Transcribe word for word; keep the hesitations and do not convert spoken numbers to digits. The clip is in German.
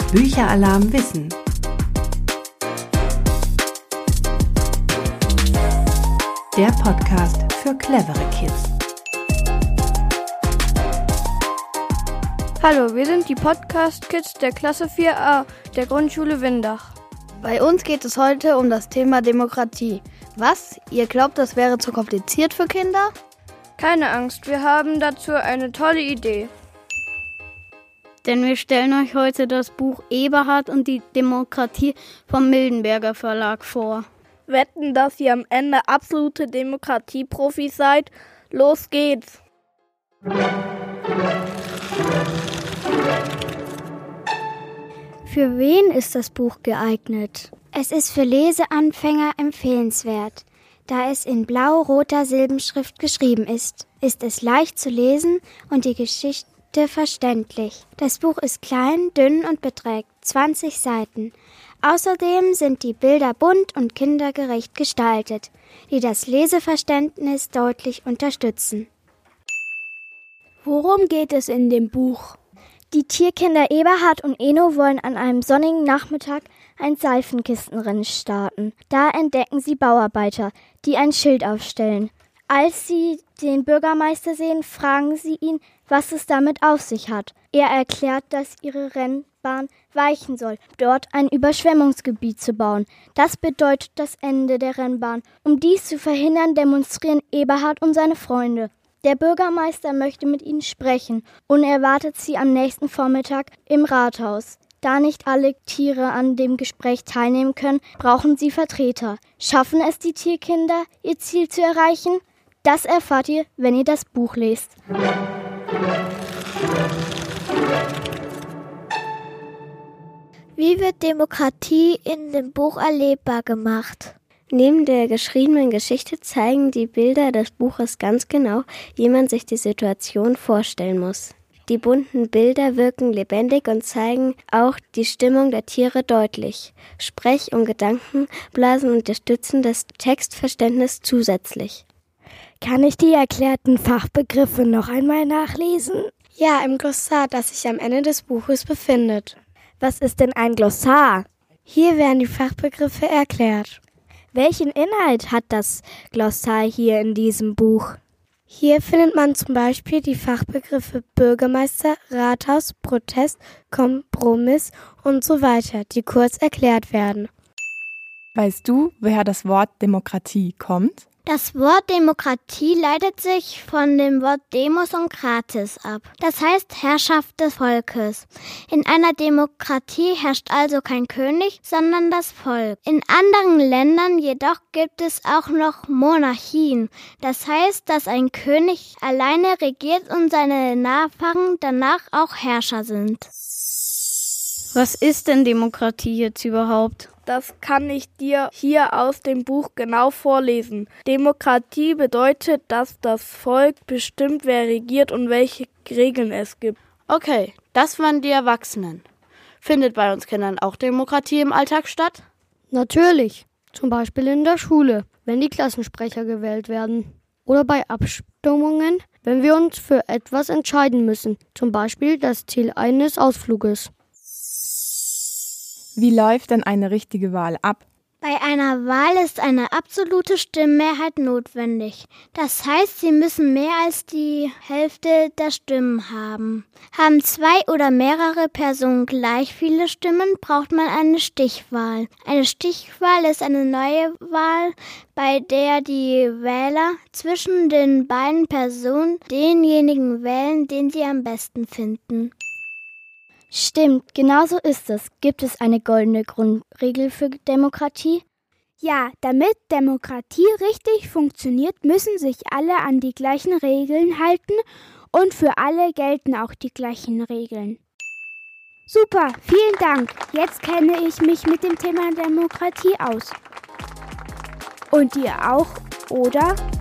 Bücheralarm Wissen. Der Podcast für clevere Kids. Hallo, wir sind die Podcast-Kids der Klasse vier a der Grundschule Windach. Bei uns geht es heute um das Thema Demokratie. Was? Ihr glaubt, das wäre zu kompliziert für Kinder? Keine Angst, wir haben dazu eine tolle Idee. Denn wir stellen euch heute das Buch Eberhard und die Demokratie vom Mildenberger Verlag vor. Wetten, dass ihr am Ende absolute Demokratie-Profis seid? Los geht's! Für wen ist das Buch geeignet? Es ist für Leseanfänger empfehlenswert. Da es in blau-roter Silbenschrift geschrieben ist, ist es leicht zu lesen und die Geschichte verständlich. Das Buch ist klein, dünn und beträgt zwanzig Seiten. Außerdem sind die Bilder bunt und kindergerecht gestaltet, die das Leseverständnis deutlich unterstützen. Worum geht es in dem Buch? Die Tierkinder Eberhard und Eno wollen an einem sonnigen Nachmittag ein Seifenkistenrennen starten. Da entdecken sie Bauarbeiter, die ein Schild aufstellen. Als sie den Bürgermeister sehen, fragen sie ihn, was es damit auf sich hat. Er erklärt, dass ihre Rennbahn weichen soll, dort ein Überschwemmungsgebiet zu bauen. Das bedeutet das Ende der Rennbahn. Um dies zu verhindern, demonstrieren Eberhard und seine Freunde. Der Bürgermeister möchte mit ihnen sprechen und erwartet sie am nächsten Vormittag im Rathaus. Da nicht alle Tiere an dem Gespräch teilnehmen können, brauchen sie Vertreter. Schaffen es die Tierkinder, ihr Ziel zu erreichen? Das erfahrt ihr, wenn ihr das Buch lest. Wie wird Demokratie in dem Buch erlebbar gemacht? Neben der geschriebenen Geschichte zeigen die Bilder des Buches ganz genau, wie man sich die Situation vorstellen muss. Die bunten Bilder wirken lebendig und zeigen auch die Stimmung der Tiere deutlich. Sprech- und Gedankenblasen unterstützen das Textverständnis zusätzlich. Kann ich die erklärten Fachbegriffe noch einmal nachlesen? Ja, im Glossar, das sich am Ende des Buches befindet. Was ist denn ein Glossar? Hier werden die Fachbegriffe erklärt. Welchen Inhalt hat das Glossar hier in diesem Buch? Hier findet man zum Beispiel die Fachbegriffe Bürgermeister, Rathaus, Protest, Kompromiss und so weiter, die kurz erklärt werden. Weißt du, woher das Wort Demokratie kommt? Das Wort Demokratie leitet sich von dem Wort Demos und Krates ab. Das heißt Herrschaft des Volkes. In einer Demokratie herrscht also kein König, sondern das Volk. In anderen Ländern jedoch gibt es auch noch Monarchien. Das heißt, dass ein König alleine regiert und seine Nachfahren danach auch Herrscher sind. Was ist denn Demokratie jetzt überhaupt? Das kann ich dir hier aus dem Buch genau vorlesen. Demokratie bedeutet, dass das Volk bestimmt, wer regiert und welche Regeln es gibt. Okay, das waren die Erwachsenen. Findet bei uns Kindern auch Demokratie im Alltag statt? Natürlich, zum Beispiel in der Schule, wenn die Klassensprecher gewählt werden. Oder bei Abstimmungen, wenn wir uns für etwas entscheiden müssen, zum Beispiel das Ziel eines Ausfluges. Wie läuft denn eine richtige Wahl ab? Bei einer Wahl ist eine absolute Stimmenmehrheit notwendig. Das heißt, Sie müssen mehr als die Hälfte der Stimmen haben. Haben zwei oder mehrere Personen gleich viele Stimmen, braucht man eine Stichwahl. Eine Stichwahl ist eine neue Wahl, bei der die Wähler zwischen den beiden Personen denjenigen wählen, den sie am besten finden. Stimmt, genau so ist es. Gibt es eine goldene Grundregel für Demokratie? Ja, damit Demokratie richtig funktioniert, müssen sich alle an die gleichen Regeln halten und für alle gelten auch die gleichen Regeln. Super, vielen Dank. Jetzt kenne ich mich mit dem Thema Demokratie aus. Und ihr auch, oder?